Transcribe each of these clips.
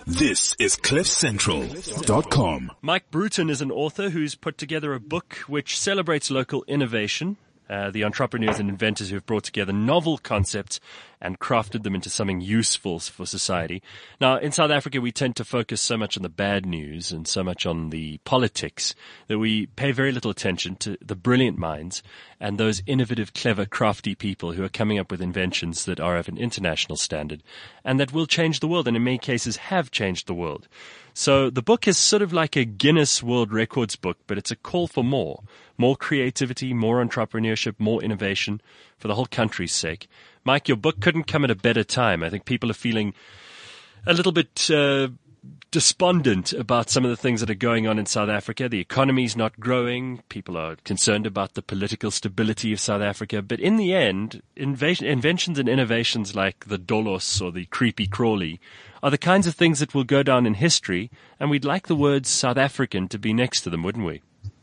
This is CliffCentral.com. Mike Bruton is an author who's put together a book which celebrates local innovation, the entrepreneurs and inventors who have brought together novel concepts and crafted them into something useful for society. Now, in South Africa, we tend to focus so much on the bad news and so much on the politics that we pay very little attention to the brilliant minds and those innovative, clever, crafty people who are coming up with inventions that are of an international standard and that will change the world, and in many cases have changed the world. So the book is sort of like a Guinness World Records book, but it's a call for more creativity, more entrepreneurship, more innovation for the whole country's sake. Mike, your book couldn't come at a better time. I think people are feeling a little bit despondent about some of the things that are going on in South Africa. The economy's not growing. People are concerned about the political stability of South Africa. But in the end, inventions and innovations like the Dolos or the creepy crawly are the kinds of things that will go down in history, and we'd like the words South African to be next to them, wouldn't we?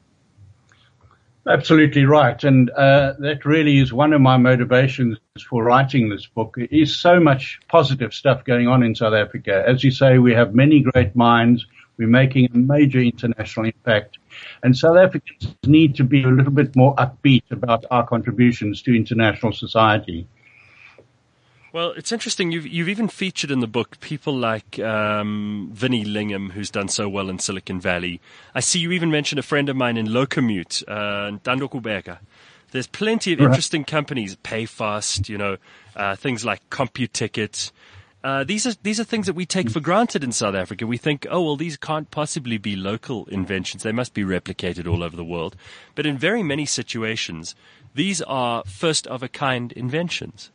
Absolutely right. And that really is one of my motivations for writing this book. There is so much positive stuff going on in South Africa. As you say, we have many great minds. We're making a major international impact. And South Africans need to be a little bit more upbeat about our contributions to international society. Well, it's interesting. You've even featured in the book people like Vinnie Lingham, who's done so well in Silicon Valley. I see you even mentioned a friend of mine in Locomute, Ntando Kubeka. There's plenty of interesting companies, Payfast, things like CompuTicket. These are things that we take for granted in South Africa. We think, oh, well, these can't possibly be local inventions. They must be replicated all over the world. But in very many situations, these are first-of-a-kind inventions.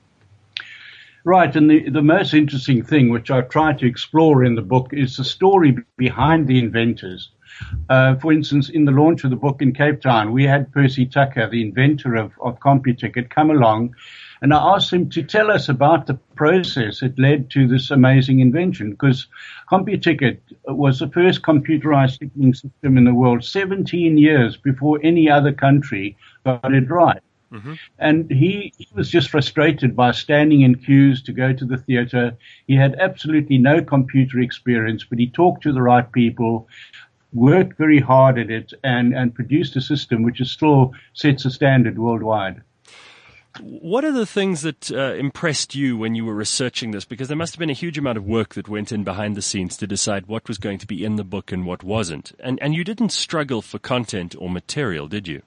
Right, and the most interesting thing, which I try to explore in the book, is the story behind the inventors. For instance, in the launch of the book in Cape Town, we had Percy Tucker, the inventor of CompuTicket, come along, and I asked him to tell us about the process that led to this amazing invention, because CompuTicket was the first computerized ticketing system in the world 17 years before any other country got it right. Mm-hmm. And he was just frustrated by standing in queues to go to the theater. He had absolutely no computer experience, but he talked to the right people, worked very hard at it, and produced a system which is still sets a standard worldwide. What are the things that impressed you when you were researching this? Because there must have been a huge amount of work that went in behind the scenes to decide what was going to be in the book and what wasn't. And you didn't struggle for content or material, did you?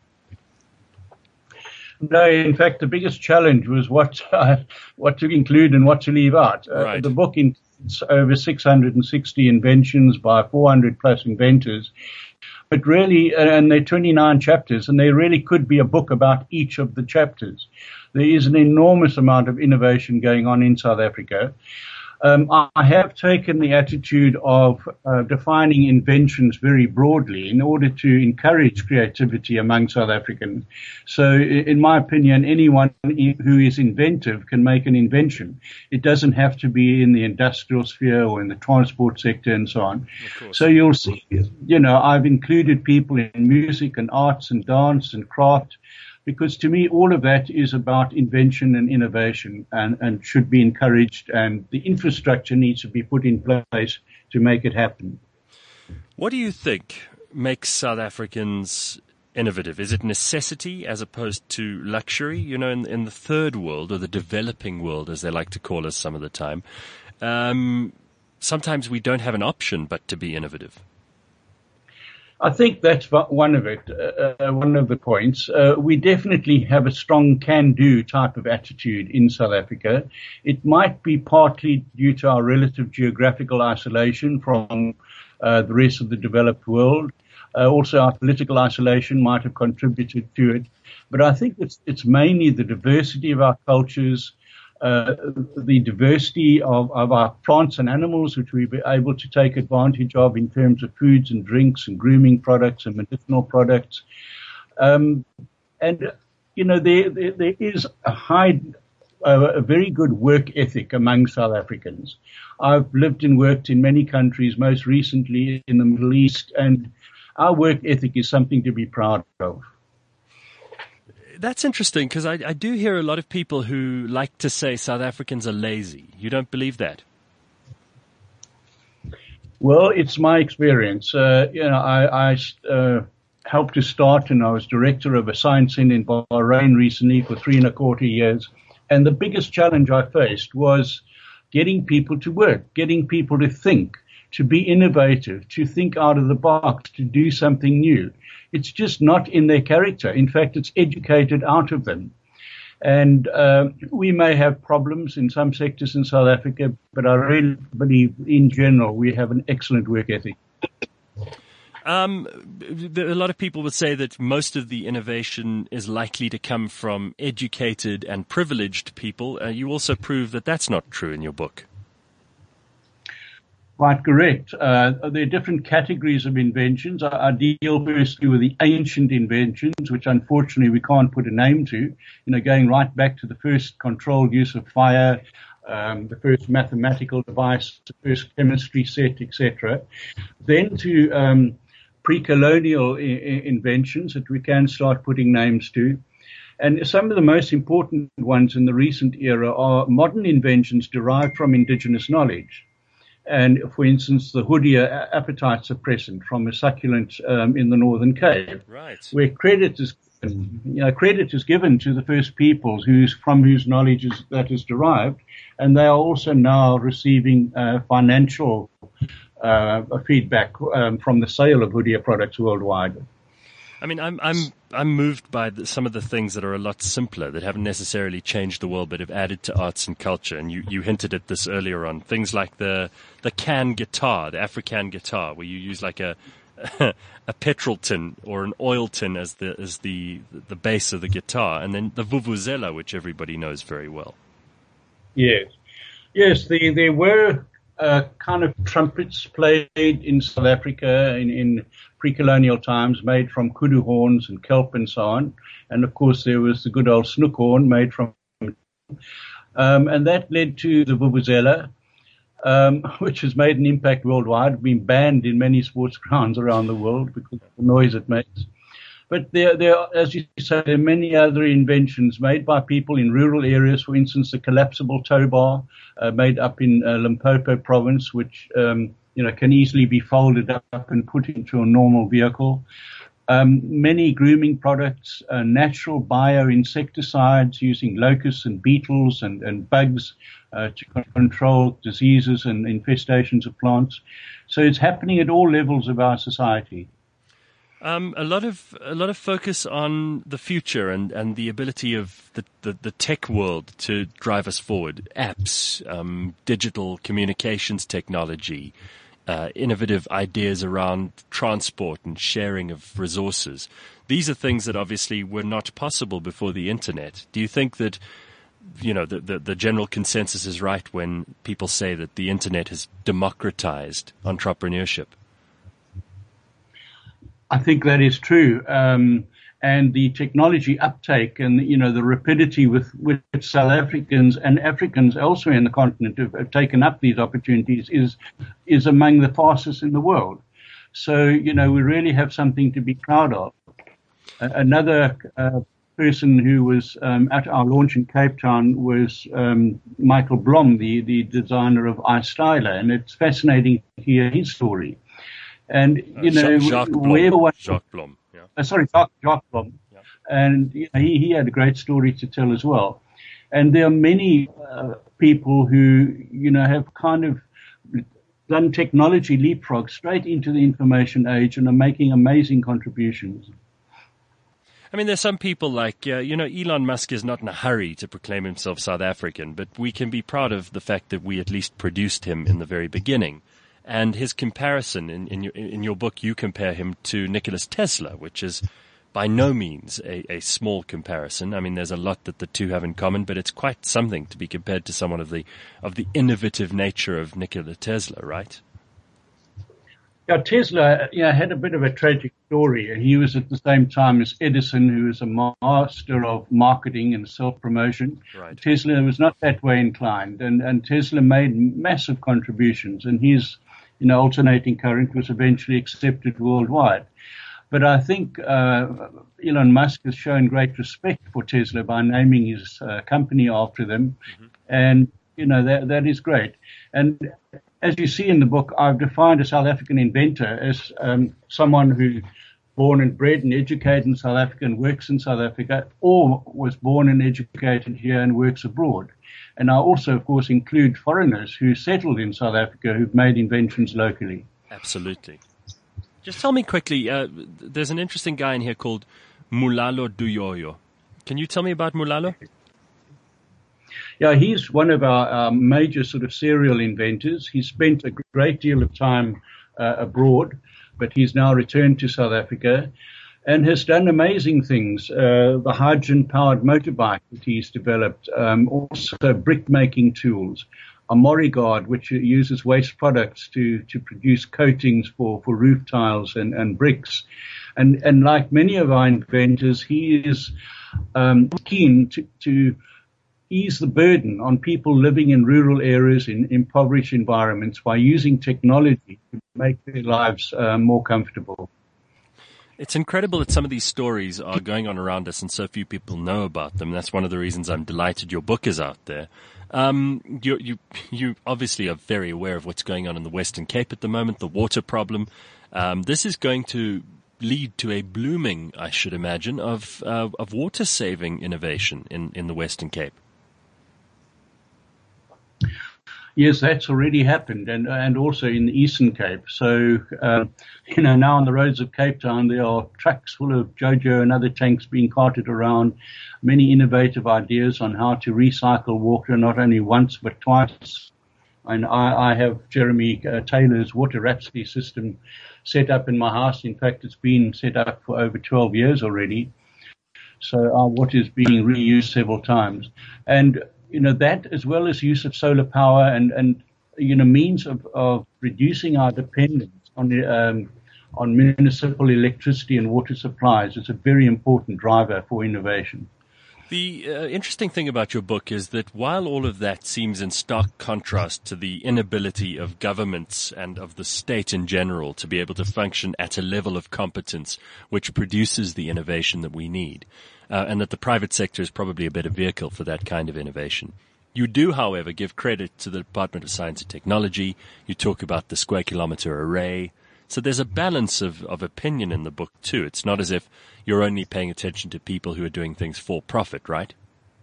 No, in fact, the biggest challenge was what to include and what to leave out. Right. The book includes over 660 inventions by 400 plus inventors. But really, and they're 29 chapters, and they really could be a book about each of the chapters. There is an enormous amount of innovation going on in South Africa. I have taken the attitude of defining inventions very broadly in order to encourage creativity among South Africans. So, in my opinion, anyone who is inventive can make an invention. It doesn't have to be in the industrial sphere or in the transport sector and so on. So you'll see, I've included people in music and arts and dance and craft, because to me, all of that is about invention and innovation and should be encouraged, and the infrastructure needs to be put in place to make it happen. What do you think makes South Africans innovative? Is it necessity as opposed to luxury? In the third world, or the developing world, as they like to call us some of the time, sometimes we don't have an option but to be innovative. I think that's one of the points. We definitely have a strong can-do type of attitude in South Africa. It might be partly due to our relative geographical isolation from the rest of the developed world. Also, our political isolation might have contributed to it. But I think it's mainly the diversity of our cultures, the diversity of our plants and animals, which we've been able to take advantage of in terms of foods and drinks and grooming products and medicinal products. There is a very good work ethic among South Africans. I've lived and worked in many countries, most recently in the Middle East, and our work ethic is something to be proud of. That's interesting, because I do hear a lot of people who like to say South Africans are lazy. You don't believe that? Well, it's my experience. I helped to start, and I was director of a science center in Bahrain recently for 3.25 years. And the biggest challenge I faced was getting people to work, getting people to think, to be innovative, to think out of the box, to do something new. It's just not in their character. In fact, it's educated out of them. And we may have problems in some sectors in South Africa, but I really believe in general we have an excellent work ethic. A lot of people would say that most of the innovation is likely to come from educated and privileged people. You also prove that that's not true in your book. Quite correct. There are different categories of inventions. I deal firstly with the ancient inventions, which unfortunately we can't put a name to, going right back to the first controlled use of fire, the first mathematical device, the first chemistry set, etc. Then to pre-colonial inventions that we can start putting names to. And some of the most important ones in the recent era are modern inventions derived from indigenous knowledge. And, for instance, the Hoodia appetite suppressant from a succulent in the Northern Cape, right, where credit is given to the first peoples from whose knowledge that is derived, and they are also now receiving financial feedback from the sale of Hoodia products worldwide. I mean, I'm moved by some of the things that are a lot simpler, that haven't necessarily changed the world, but have added to arts and culture. And you hinted at this earlier on. Things like the can guitar, the African guitar, where you use like a petrol tin or an oil tin as the base of the guitar, and then the vuvuzela, which everybody knows very well. Yes. There were kind of trumpets played in South Africa in pre-colonial times, made from kudu horns and kelp and so on. And of course there was the good old snoek horn made from, and that led to the vuvuzela, which has made an impact worldwide, been banned in many sports grounds around the world because of the noise it makes. But there are, as you say, there are many other inventions made by people in rural areas. For instance, the collapsible tow bar made up in Limpopo province, which can easily be folded up and put into a normal vehicle. Many grooming products, natural bioinsecticides using locusts and beetles and bugs to control diseases and infestations of plants. So it's happening at all levels of our society. A lot of focus on the future and the ability of the tech world to drive us forward. Apps, digital communications technology, innovative ideas around transport and sharing of resources. These are things that obviously were not possible before the internet. Do you think that the general consensus is right when people say that the internet has democratized entrepreneurship? I think that is true. And the technology uptake and, the rapidity with which South Africans and Africans elsewhere in the continent have taken up these opportunities is among the fastest in the world. So, we really have something to be proud of. Another person who was at our launch in Cape Town was Michael Blom, the designer of iStyler. And it's fascinating to hear his story. And, Jacques Blom. Yeah. Jacques Blom. Yeah. And he had a great story to tell as well. And there are many people who, have kind of done technology leapfrog straight into the information age and are making amazing contributions. I mean, there's some people like, Elon Musk is not in a hurry to proclaim himself South African, but we can be proud of the fact that we at least produced him in the very beginning. And his comparison in your book, you compare him to Nikola Tesla, which is by no means a small comparison. I mean, there's a lot that the two have in common, but it's quite something to be compared to someone of the innovative nature of Nikola Tesla, right? Yeah, Tesla, had a bit of a tragic story. He was at the same time as Edison, who was a master of marketing and self-promotion. Right. Tesla was not that way inclined, and Tesla made massive contributions, and his alternating current was eventually accepted worldwide. But I think Elon Musk has shown great respect for Tesla by naming his company after them. Mm-hmm. And, that is great. And as you see in the book, I've defined a South African inventor as someone who born and bred and educated in South Africa and works in South Africa, or was born and educated here and works abroad. And I also, of course, include foreigners who settled in South Africa who've made inventions locally. Absolutely. Just tell me quickly, there's an interesting guy in here called Mulalo Duyoyo. Can you tell me about Mulalo? Yeah, he's one of our major sort of serial inventors. He spent a great deal of time abroad, but he's now returned to South Africa and has done amazing things. The hydrogen-powered motorbike that he's developed, also brick-making tools, a Moriguard, which uses waste products to produce coatings for roof tiles and bricks. And like many of our inventors, he is keen to ease the burden on people living in rural areas, in impoverished environments, by using technology to make their lives more comfortable. It's incredible that some of these stories are going on around us and so few people know about them. That's one of the reasons I'm delighted your book is out there. You obviously are very aware of what's going on in the Western Cape at the moment, the water problem. This is going to lead to a blooming, I should imagine, of water-saving innovation in the Western Cape. Yes, that's already happened, and also in the Eastern Cape. So, now on the roads of Cape Town, there are trucks full of Jojo and other tanks being carted around, many innovative ideas on how to recycle water, not only once, but twice. And I have Jeremy Taylor's water Rhapsody system set up in my house. In fact, it's been set up for over 12 years already. So our water is being reused several times. And that, as well as use of solar power and means of reducing our dependence on municipal electricity and water supplies, is a very important driver for innovation. The interesting thing about your book is that while all of that seems in stark contrast to the inability of governments and of the state in general to be able to function at a level of competence which produces the innovation that we need, and that the private sector is probably a better vehicle for that kind of innovation. You do, however, give credit to the Department of Science and Technology. You talk about the square kilometer array. So there's a balance of opinion in the book, too. It's not as if you're only paying attention to people who are doing things for profit, right?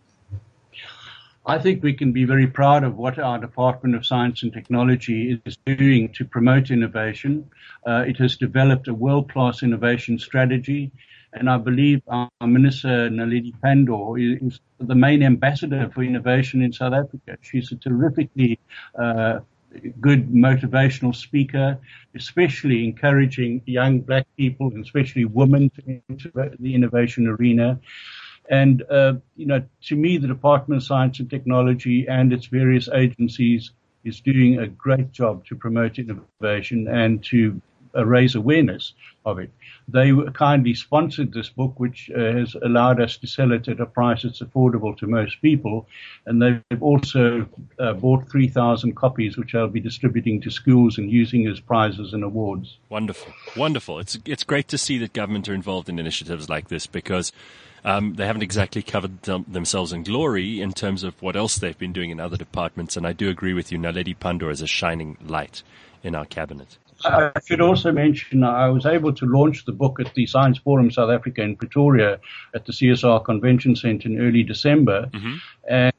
I think we can be very proud of what our Department of Science and Technology is doing to promote innovation. It has developed a world-class innovation strategy, and I believe our Minister, Naledi Pandor, is the main ambassador for innovation in South Africa. She's a terrifically good motivational speaker, especially encouraging young black people and especially women to enter the innovation arena. And, to me, the Department of Science and Technology and its various agencies is doing a great job to promote innovation and to raise awareness of it. They kindly sponsored this book, which has allowed us to sell it at a price that's affordable to most people. And they've also bought 3,000 copies, which I'll be distributing to schools and using as prizes and awards. Wonderful. Wonderful. It's great to see that government are involved in initiatives like this, because they haven't exactly covered themselves in glory in terms of what else they've been doing in other departments. And I do agree with you, Naledi Pandor is a shining light in our cabinet. I should also mention I was able to launch the book at the Science Forum South Africa in Pretoria at the CSR Convention Centre in early December. Mm-hmm.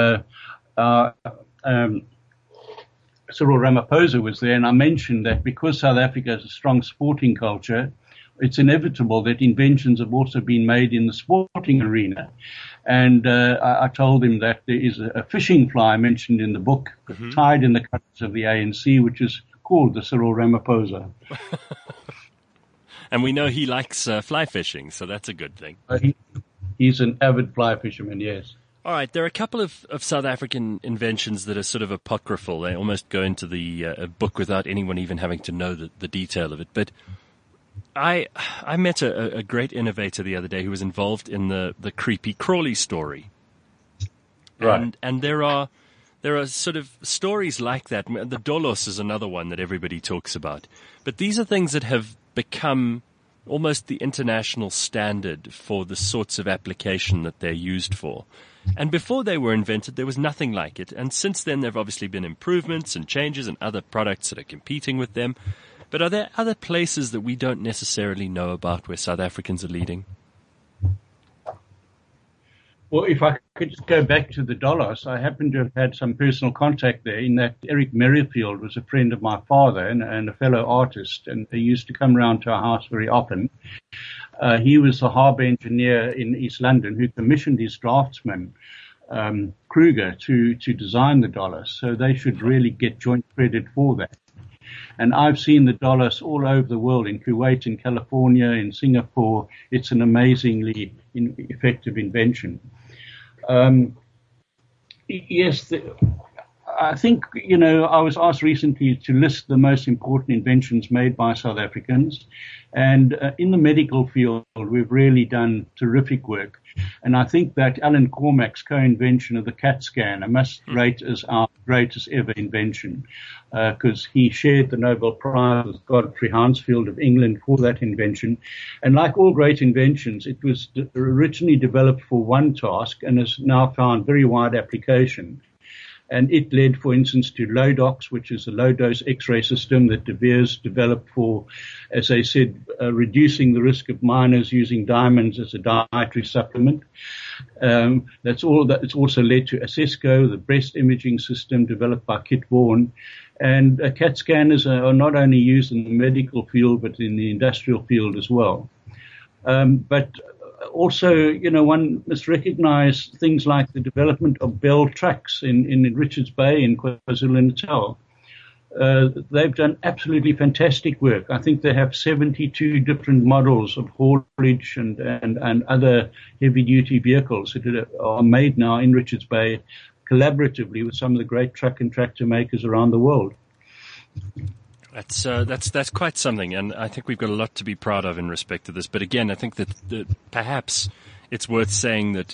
And Cyril Ramaphosa was there, and I mentioned that because South Africa has a strong sporting culture, it's inevitable that inventions have also been made in the sporting arena. And I told him that there is a fishing fly mentioned in the book, mm-hmm. tied in the colours of the ANC, which is called the Cyril Ramaphosa. And we know he likes fly fishing, so that's a good thing. He's an avid fly fisherman, yes. All right, there are a couple of South African inventions that are sort of apocryphal. They almost go into the book without anyone even having to know the detail of it. But I met a great innovator the other day who was involved in the creepy crawly story. Right. And there are sort of stories like that. The Dolos is another one that everybody talks about. But these are things that have become almost the international standard for the sorts of application that they're used for. And before they were invented, there was nothing like it. And since then, there have obviously been improvements and changes and other products that are competing with them. But are there other places that we don't necessarily know about where South Africans are leading? Well, if I could just go back to the dollars, I happen to have had some personal contact there in that Eric Merrifield was a friend of my father and a fellow artist, and he used to come round to our house very often. He was the harbour engineer in East London who commissioned his draftsman, Kruger, to design the dollars. So they should really get joint credit for that. And I've seen the dollars all over the world, in Kuwait, in California, in Singapore. It's an amazingly effective invention. Yes, I think, I was asked recently to list the most important inventions made by South Africans. And in the medical field, we've really done terrific work. And I think that Alan Cormack's co-invention of the CAT scanner must rate as our greatest ever invention, because he shared the Nobel Prize with Godfrey Hounsfield of England for that invention. And like all great inventions, it was originally developed for one task and has now found very wide application. And it led, for instance, to Lodox, which is a low-dose X-ray system that De Beers developed for, as I said, reducing the risk of miners using diamonds as a dietary supplement. It's also led to Assesco, the breast imaging system developed by Kit Vaughan. And CAT scanners are not only used in the medical field, but in the industrial field as well. But also, one must recognize things like the development of Bell trucks in Richards Bay in KwaZulu-Natal. They've done absolutely fantastic work. I think they have 72 different models of haulage and other heavy-duty vehicles that are made now in Richards Bay collaboratively with some of the great truck and tractor makers around the world. That's quite something, and I think we've got a lot to be proud of in respect to this. But again, I think that perhaps it's worth saying that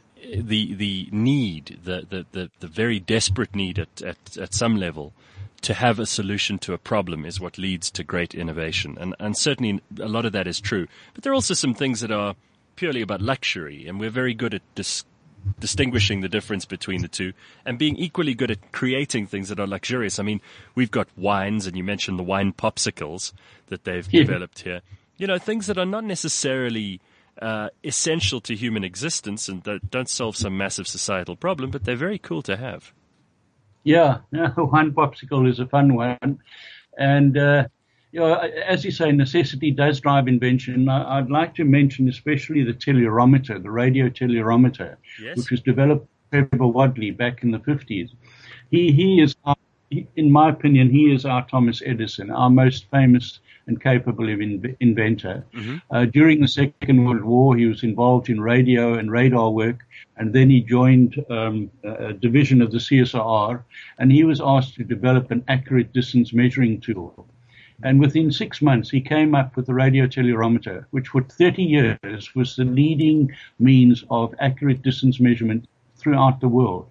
the need, the very desperate need at some level to have a solution to a problem is what leads to great innovation, and certainly a lot of that is true. But there are also some things that are purely about luxury, and we're very good at distinguishing the difference between the two and being equally good at creating things that are luxurious. I mean, we've got wines, and you mentioned the wine popsicles that they've developed here. Things that are not necessarily essential to human existence and that don't solve some massive societal problem, but they're very cool to have. Yeah, wine popsicle is a fun one. And, as you say, necessity does drive invention. I'd like to mention especially the telluriometer, the radio telluriometer, yes, which was developed by Trevor Wadley back in the 50s. He is, in my opinion, he is our Thomas Edison, our most famous and capable inventor. Mm-hmm. During the Second World War, he was involved in radio and radar work, and then he joined a division of the CSIR, and he was asked to develop an accurate distance measuring tool. And within 6 months, he came up with the radio telluriometer, which for 30 years was the leading means of accurate distance measurement throughout the world.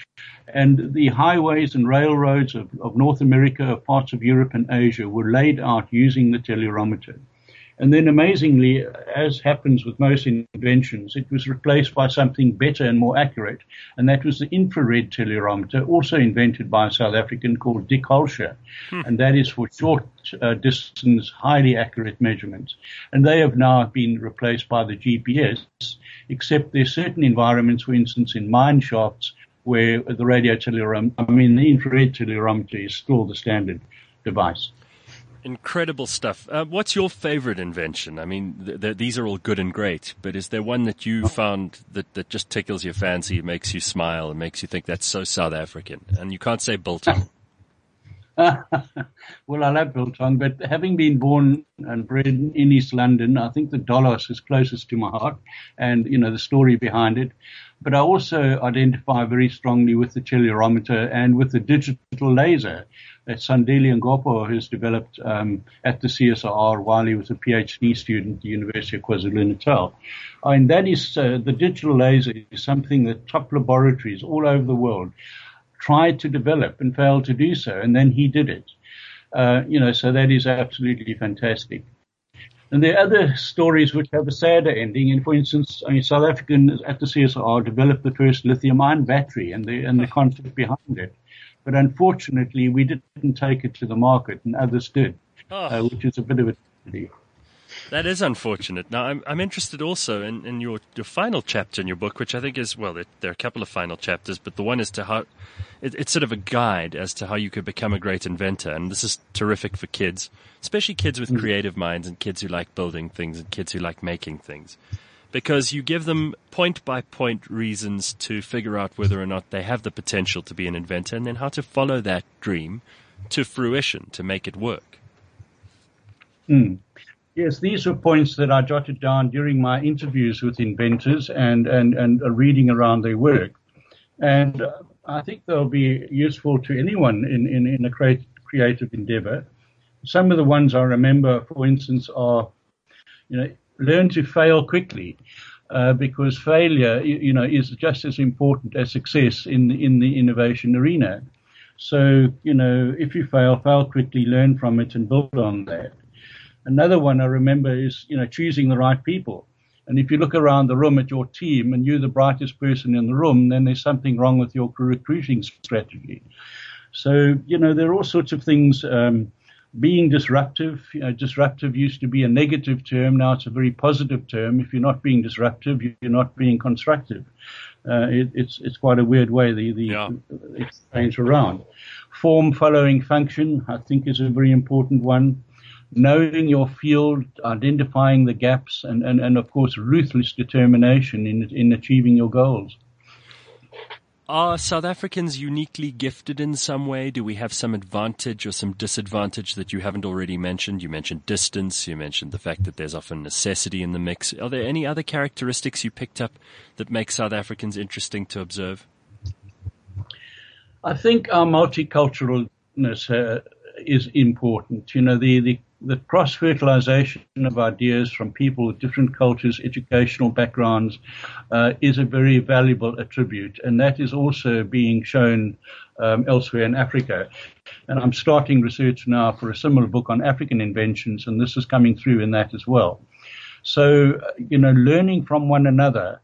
And the highways and railroads of North America, of parts of Europe and Asia were laid out using the telluriometer. And then amazingly, as happens with most inventions, it was replaced by something better and more accurate. And that was the infrared telluriometer, also invented by a South African called Dick Holscher. And that is for short distance, highly accurate measurements. And they have now been replaced by the GPS, except there's certain environments, for instance, in mine shafts, where the the infrared telluriometer is still the standard device. Incredible stuff. What's your favorite invention? I mean, these are all good and great, but is there one that you found that just tickles your fancy, makes you smile, and makes you think that's so South African? And you can't say biltong. Well, I love biltong, but having been born and bred in East London, I think the dollars is closest to my heart, and the story behind it. But I also identify very strongly with the telluriometer and with the digital laser that Sandile Ngopo has developed at the CSIR while he was a PhD student at the University of KwaZulu-Natal. And that is the digital laser is something that top laboratories all over the world tried to develop and failed to do so, and then he did it. So that is absolutely fantastic. And there are other stories which have a sadder ending. And for instance, I mean, South Africans at the CSIR developed the first lithium-ion battery and the concept behind it. But unfortunately, we didn't take it to the market, and others did, which is a bit of a tragedy. That is unfortunate. Now, I'm interested also in your final chapter in your book, which I think is, well, there are a couple of final chapters, but the one is to how, it's sort of a guide as to how you could become a great inventor. And this is terrific for kids, especially kids with creative minds and kids who like building things and kids who like making things. Because you give them point-by-point reasons to figure out whether or not they have the potential to be an inventor and then how to follow that dream to fruition, to make it work. Yes, these were points that I jotted down during my interviews with inventors and reading around their work. And I think they'll be useful to anyone in a creative endeavor. Some of the ones I remember, for instance, are, learn to fail quickly, because failure, is just as important as success in the innovation arena. So, if you fail quickly, learn from it and build on that. Another one I remember is, choosing the right people. And if you look around the room at your team and you're the brightest person in the room, then there's something wrong with your recruiting strategy. So, there are all sorts of things. Being disruptive, disruptive used to be a negative term. Now it's a very positive term. If you're not being disruptive, you're not being constructive. It's quite a weird way it's changed around. Form following function, I think, is a very important one. Knowing your field, identifying the gaps, and of course, ruthless determination in achieving your goals. Are South Africans uniquely gifted in some way? Do we have some advantage or some disadvantage that you haven't already mentioned? You mentioned distance. You mentioned the fact that there's often necessity in the mix. Are there any other characteristics you picked up that make South Africans interesting to observe? I think our multiculturalness is important. The cross-fertilization of ideas from people with different cultures, educational backgrounds, is a very valuable attribute, and that is also being shown elsewhere in Africa. And I'm starting research now for a similar book on African inventions, and this is coming through in that as well. So, learning from one another,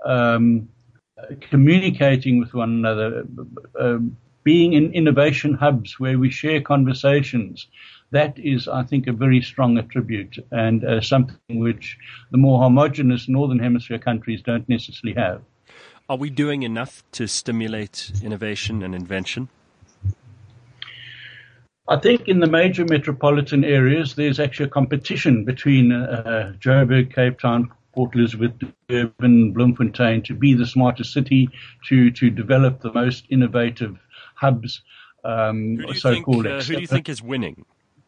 communicating with one another, being in innovation hubs where we share conversations, that is, I think, a very strong attribute and something which the more homogenous Northern Hemisphere countries don't necessarily have. Are we doing enough to stimulate innovation and invention? I think in the major metropolitan areas, there's actually a competition between Joburg, Cape Town, Port Elizabeth, Durban, Bloemfontein to be the smartest city, to develop the most innovative hubs, so-called. Who do you think is winning?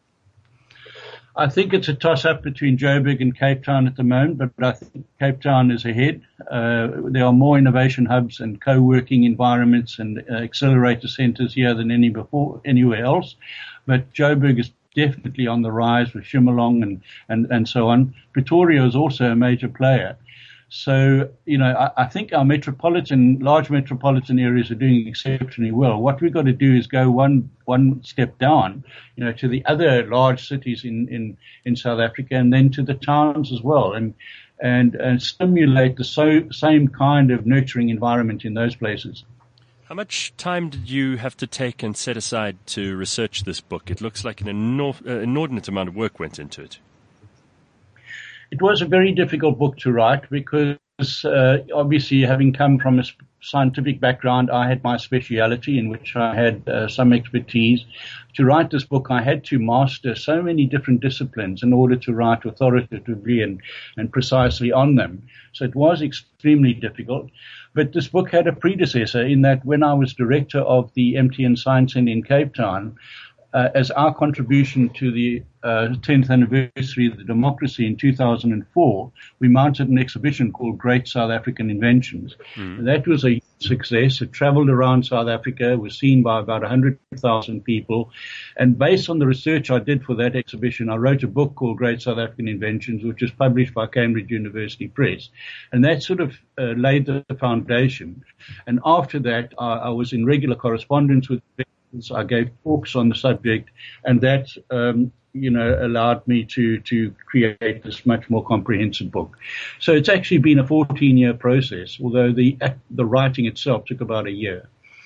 I think it's a toss-up between Joburg and Cape Town at the moment, but I think Cape Town is ahead. There are more innovation hubs and co-working environments and accelerator centers here than anywhere else. But Joburg is definitely on the rise with Shimalong and so on. Pretoria is also a major player. So, I think our large metropolitan areas are doing exceptionally well. What we've got to do is go one step down, to the other large cities in South Africa and then to the towns as well and stimulate the same kind of nurturing environment in those places. How much time did you have to take and set aside to research this book? It looks like an inordinate amount of work went into it. It was a very difficult book to write because obviously having come from a scientific background, I had my speciality in which I had some expertise. To write this book, I had to master so many different disciplines in order to write authoritatively and precisely on them. So it was extremely difficult. But this book had a predecessor in that when I was director of the MTN Science Centre in Cape Town, as our contribution to the 10th anniversary of the democracy in 2004, we mounted an exhibition called Great South African Inventions. That was a success. It traveled around South Africa, was seen by about 100,000 people. And based on the research I did for that exhibition, I wrote a book called Great South African Inventions, which was published by Cambridge University Press. And that sort of laid the foundation. And after that, I was in regular correspondence with I gave talks on the subject, and that allowed me to create this much more comprehensive book. So it's actually been a 14-year process, although the writing itself took about a year.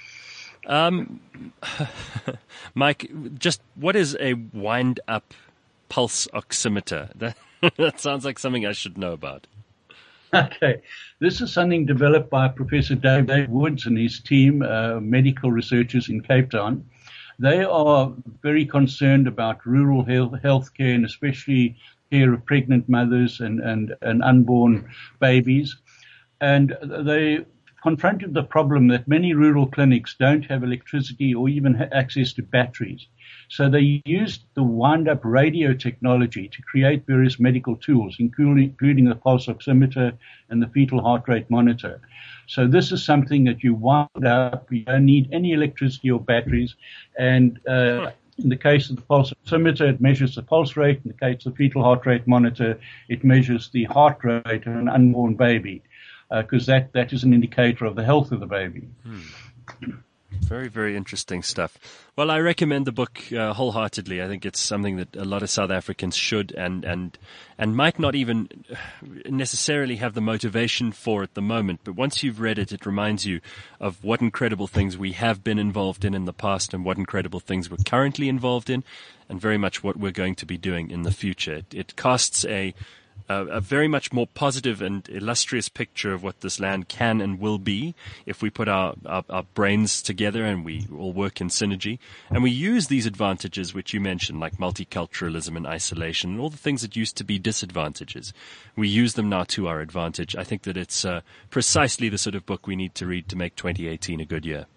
Mike, just what is a wind-up pulse oximeter? That sounds like something I should know about. Okay. This is something developed by Professor Dave Woods and his team, medical researchers in Cape Town. They are very concerned about rural health care, and especially care of pregnant mothers and unborn babies. And they confronted the problem that many rural clinics don't have electricity or even access to batteries. So they used the wind-up radio technology to create various medical tools, including the pulse oximeter and the fetal heart rate monitor. So this is something that you wind up, you don't need any electricity or batteries, and in the case of the pulse oximeter, it measures the pulse rate. In the case of the fetal heart rate monitor, it measures the heart rate of an unborn baby, because that is an indicator of the health of the baby. Very, very interesting stuff. Well, I recommend the book wholeheartedly. I think it's something that a lot of South Africans should and might not even necessarily have the motivation for at the moment. But once you've read it, it reminds you of what incredible things we have been involved in the past and what incredible things we're currently involved in, and very much what we're going to be doing in the future. It casts a very much more positive and illustrious picture of what this land can and will be if we put our brains together and we all work in synergy. And we use these advantages which you mentioned, like multiculturalism and isolation and all the things that used to be disadvantages. We use them now to our advantage. I think that it's precisely the sort of book we need to read to make 2018 a good year.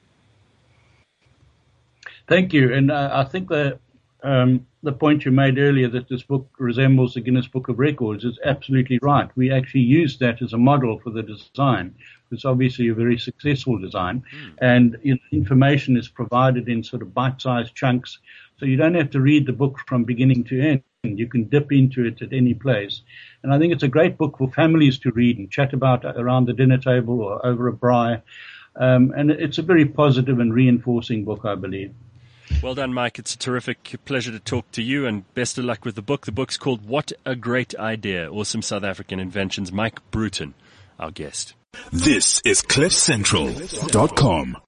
Thank you. And I think that the point you made earlier that this book resembles the Guinness Book of Records is absolutely right. We actually used that as a model for the design. It's obviously a very successful design, and information is provided in sort of bite-sized chunks, so you don't have to read the book from beginning to end. You can dip into it at any place. And I think it's a great book for families to read and chat about around the dinner table or over a braai. And it's a very positive and reinforcing book, I believe. Well done, Mike. It's a terrific pleasure to talk to you, and best of luck with the book. The book's called What a Great Idea, Awesome South African Inventions. Mike Bruton, our guest. This is CliffCentral.com.